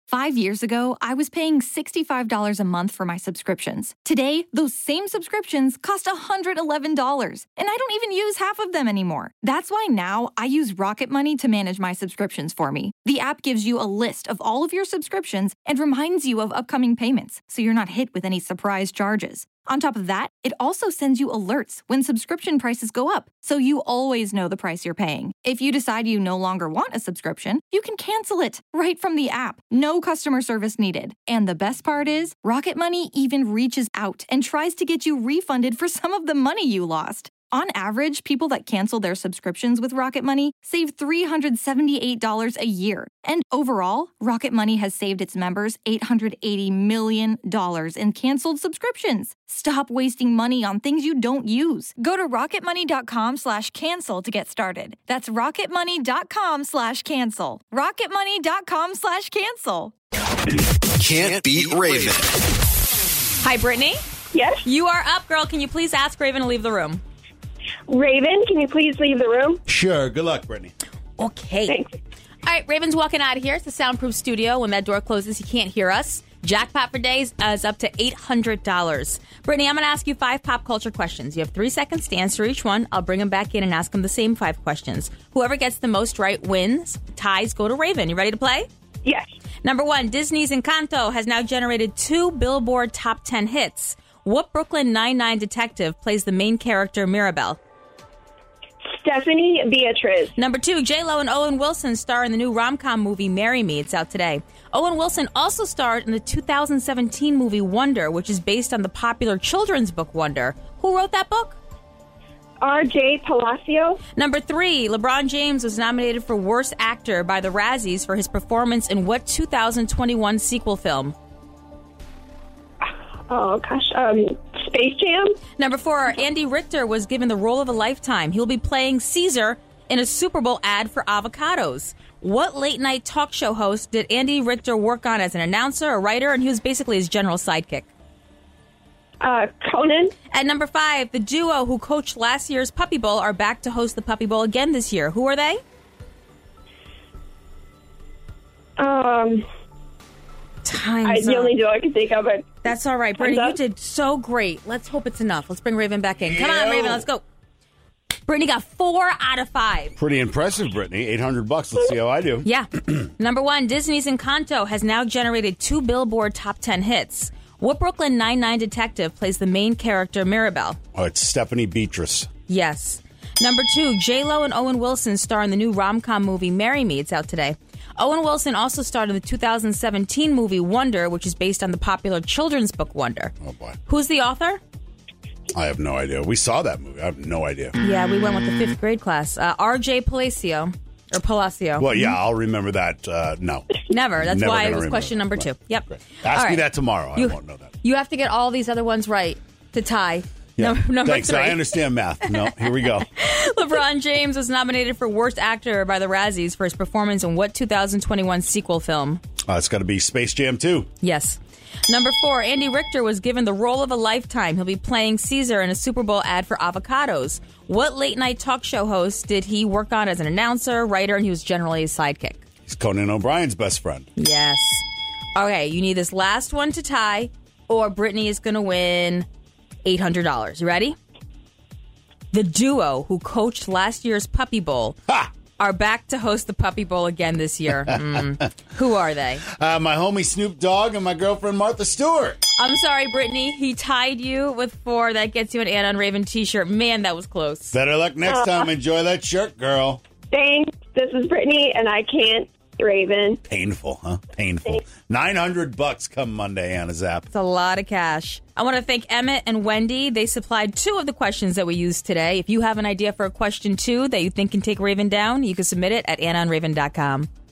5 years ago, I was paying $65 a month for my subscriptions. Today, those same subscriptions cost $111, and I don't even use half of them anymore. That's why now I use Rocket Money to manage my subscriptions for me. The app gives you a list of all of your subscriptions and reminds you of upcoming payments, so you're not hit with any surprise charges. On top of that, it also sends you alerts when subscription prices go up, so you always know the price you're paying. If you decide you no longer want a subscription, you can cancel it right from the app. No customer service needed. And the best part is, Rocket Money even reaches out and tries to get you refunded for some of the money you lost. On average, people that cancel their subscriptions with Rocket Money save $378 a year. And overall, Rocket Money has saved its members $880 million in canceled subscriptions. Stop wasting money on things you don't use. Go to rocketmoney.com/cancel to get started. That's rocketmoney.com/cancel. rocketmoney.com/cancel. Can't beat Raven. Hi, Brittany. Yes? You are up, girl. Can you please ask Raven to leave the room? Raven, can you please leave the room? Sure. Good luck, Brittany. Okay. Thanks. All right, Raven's walking out of here. It's a soundproof studio. When that door closes, he can't hear us. Jackpot for days is up to $800. Brittany, I'm going to ask you 5 pop culture questions. You have 3 seconds to answer each one. I'll bring them back in and ask them the same 5 questions. Whoever gets the most right wins. Ties go to Raven. You ready to play? Yes. Number 1, Disney's Encanto has now generated 2 Billboard Top 10 hits. What Brooklyn Nine-Nine detective plays the main character, Mirabelle? Stephanie Beatriz. Number 2, J-Lo and Owen Wilson star in the new rom-com movie Marry Me. It's out today. Owen Wilson also starred in the 2017 movie Wonder, which is based on the popular children's book Wonder. Who wrote that book? R.J. Palacio. Number 3, LeBron James was nominated for Worst Actor by the Razzies for his performance in what 2021 sequel film? Oh, gosh. Space Jam. Number 4, Andy Richter was given the role of a lifetime. He'll be playing Caesar in a Super Bowl ad for avocados. What late-night talk show host did Andy Richter work on as an announcer, a writer, and he was basically his general sidekick? Conan. At number 5, the duo who coached last year's Puppy Bowl are back to host the Puppy Bowl again this year. Who are they? Time's The up. only duo I can think of it. That's all right, Brittany. You Time's up. did so great. Let's hope it's enough. Let's bring Raven back in. Come on, Raven. Let's go. Brittany got 4 out of 5. Pretty impressive, Brittany. $800. Let's see how I do. Yeah. Number 1, Disney's Encanto has now generated 2 Billboard Top 10 hits. What Brooklyn Nine-Nine detective plays the main character, Mirabelle? Oh, it's Stephanie Beatriz. Yes. Number 2, J-Lo and Owen Wilson star in the new rom-com movie Marry Me. It's out today. Owen Wilson also starred in the 2017 movie Wonder, which is based on the popular children's book Wonder. Oh, boy. Who's the author? I have no idea. We saw that movie. I have no idea. Yeah, we went with the 5th grade class. R.J. Palacio. Or Palacio. Well, yeah, I'll remember that. No. Never. That's Never why it gonna was remember question that. number Right. 2. Yep. Great. Ask All me right. that tomorrow. I won't know that. You have to get all these other ones right to tie. Yeah. Number Thanks. 3. I understand math. No, here we go. LeBron James was nominated for Worst Actor by the Razzies for his performance in what 2021 sequel film? It's got to be Space Jam 2. Yes. Number 4, Andy Richter was given the role of a lifetime. He'll be playing Caesar in a Super Bowl ad for avocados. What late-night talk show host did he work on as an announcer, writer, and he was generally his sidekick? He's Conan O'Brien's best friend. Yes. Okay, you need this last one to tie, or Brittany is going to win $800. You ready? The duo who coached last year's Puppy Bowl are back to host the Puppy Bowl again this year. Who are they? My homie Snoop Dogg and my girlfriend Martha Stewart. I'm sorry, Brittany. He tied you with 4. That gets you an Anna and Raven t-shirt. Man, that was close. Better luck next time. Enjoy that shirt, girl. Thanks. This is Brittany, and I can't. Raven. Painful, huh? Painful. $900 come Monday, Anna Zapp. It's a lot of cash. I want to thank Emmett and Wendy. They supplied 2 of the questions that we used today. If you have an idea for a question 2 that you think can take Raven down, you can submit it at AnnaandRaven.com.